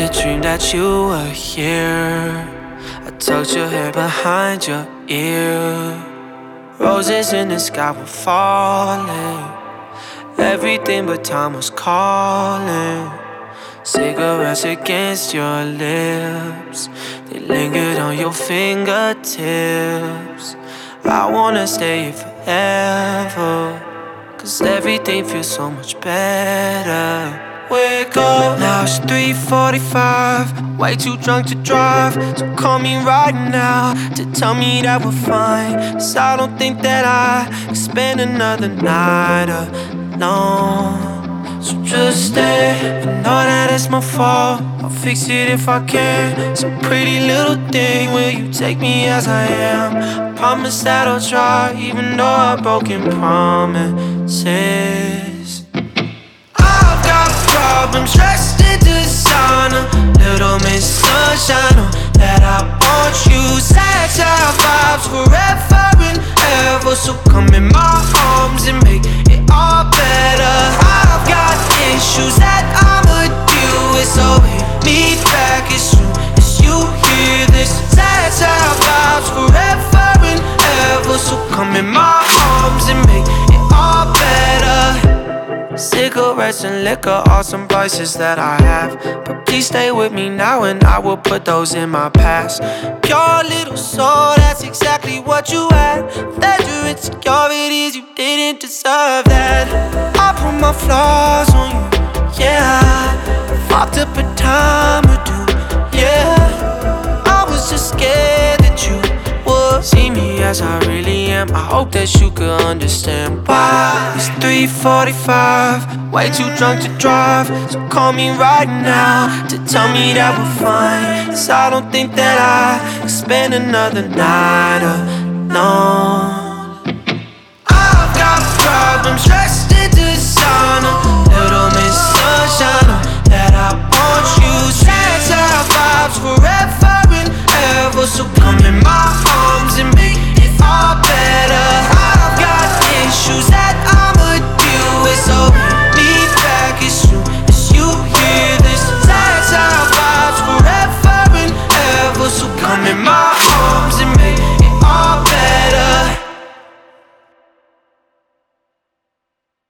dreamed that you were here. I tucked your hair behind your ear. Roses in the sky were falling. Everything but time was calling. Cigarettes against your lips, they lingered on your fingertips. I wanna stay here forever, 'cause everything feels so much better. Wake up, now it's 3:45. Way too drunk to drive, so call me right now to tell me that we're fine. 'Cause I don't think that I can spend another night alone. So just stay, I know that it's my fault, I'll fix it if I can. Some pretty little thing, will you take me as I am? I promise that I'll try, even though I've broken promises. I've got problems dressed in designer, little Miss Sunshine, know that I want you. Sad vibes forever and ever, so come in my arms and make it all better. I've got issues that I'ma deal with, so hit me back as soon as you hear this. Sad vibes forever and ever, so come in my arms and make it all better. Cigarettes and liquor are some vices that I have, but please stay with me now and I will put those in my past. Pure little soul, that's exactly what you had. That your insecurities, you didn't deserve that. I put my flaws on you, yeah. Fucked up a time or two, yeah. I was just scared that you would see me as I really am. I hope that you could understand why. It's 3:45, way too drunk to drive, so call me right now to tell me that we're fine. 'Cause I don't think that I can spend another night alone. I've got problems dressed in designer, little Miss Sunshine, know that I want you.